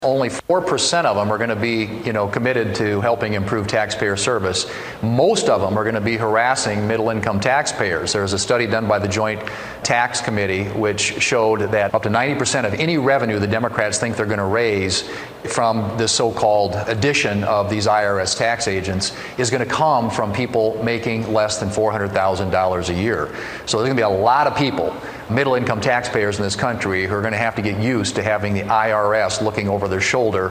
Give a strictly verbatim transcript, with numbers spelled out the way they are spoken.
Only four percent of them are going to be, you know, committed to helping improve taxpayer service. Most of them are going to be harassing middle-income taxpayers. There was a study done by the Joint Tax Committee which showed that up to ninety percent of any revenue the Democrats think they're going to raise from this so-called addition of these I R S tax agents is going to come from people making less than four hundred thousand dollars a year. So there's going to be a lot of people, middle-income taxpayers in this country, who are going to have to get used to having the I R S looking over their shoulder